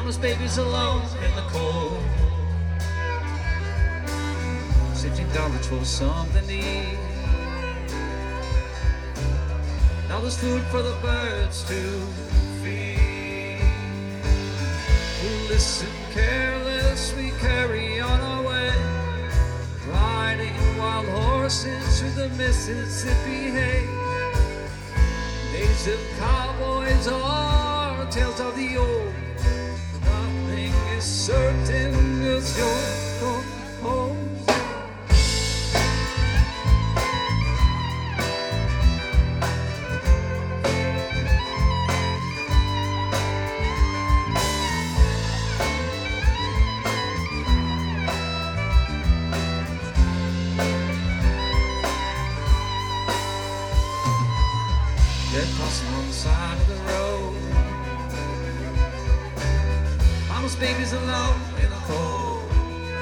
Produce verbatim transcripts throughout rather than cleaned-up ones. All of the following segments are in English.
Mama's baby's alone in the cold, sixteen dollars for something to eat. Now there's food for the birds to feed. Listen, careless, we carry on our way, riding wild horses through the Mississippi haze. Days of cowboys are tales of the old. Nothing is certain as you're going home. Dead crossing on the side of the road. Mama's baby's alone in the cold,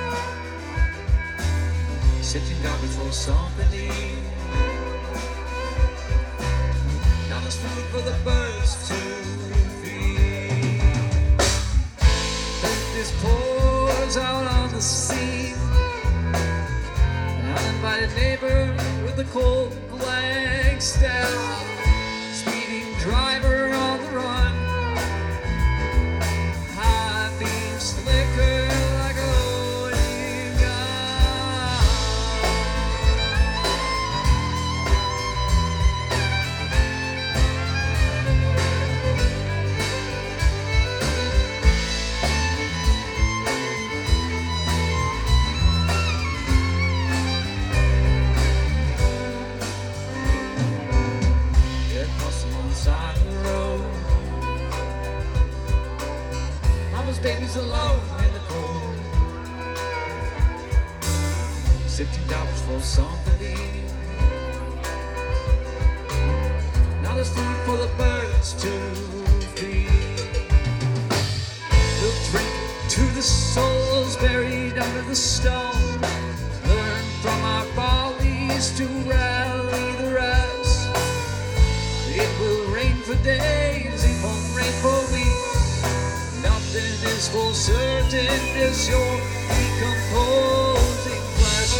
sitting down before something to eat. Now there's food for the birds to feed. This pours out on the scene. An uninvited neighbor with a cold blank stare. Driver on the run, high beams flicker like a loading gun. Get across the one side of the road. Mama's baby's alone in the cold, sixteen dollars for something to eat. Now there's food for the birds to feed. We'll drink to the souls buried under the stone, learn from our follies to rally the rest. It will rain for days, it won't rain for weeks. Nothing is for certain as your decomposing flesh.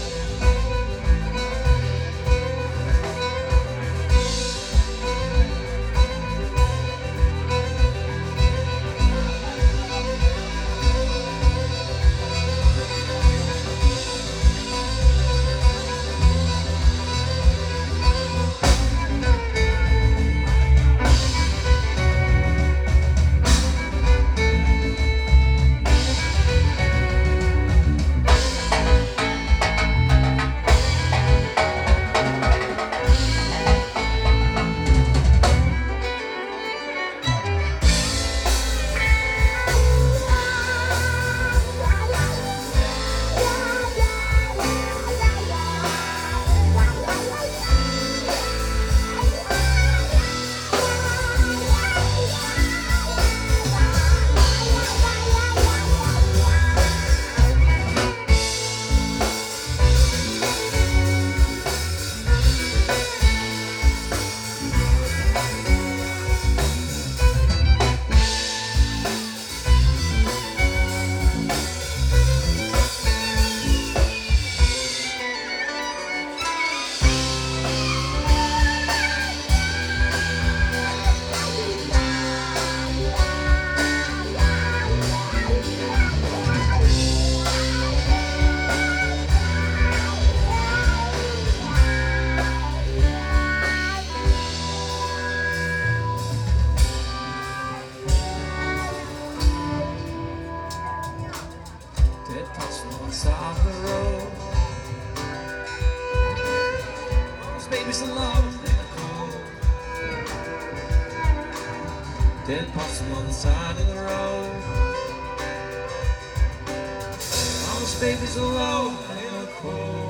Side of the road. Mama's baby's alone in the cold. Dead possum on the side of the road. Mama's baby's alone in the cold.